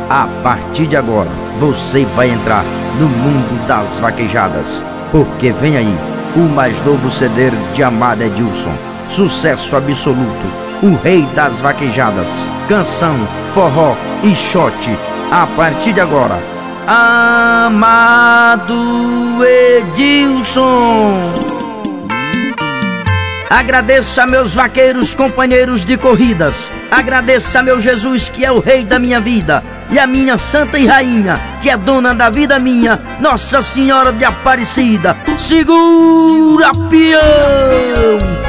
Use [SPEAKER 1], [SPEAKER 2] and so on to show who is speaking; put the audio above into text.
[SPEAKER 1] A partir de agora, você vai entrar no mundo das vaquejadas, porque vem aí o mais novo CD de Amado Edilson. Sucesso absoluto, o rei das vaquejadas, canção, forró e shot. A partir de agora, Amado Edilson. Agradeço a meus vaqueiros, companheiros de corridas. Agradeço a meu Jesus, que é o rei da minha vida, e a minha santa e rainha, que é dona da vida minha, Nossa Senhora de Aparecida. Segura, peão!